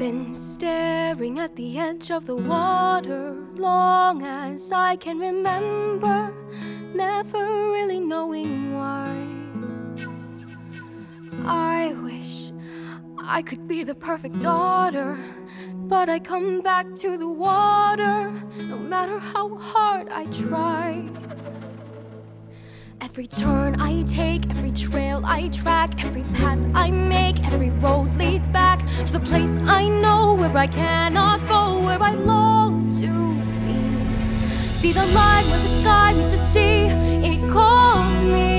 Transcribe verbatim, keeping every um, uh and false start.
been staring at the edge of the water long as I can remember, never really knowing why. I wish I could be the perfect daughter, but I come back to the water no matter how hard I try. Every turn I take, every trail I track, every path I make, every road leads back to the place I know, where I cannot go, where I long to be. See the line where the sky meets the sea, it calls me.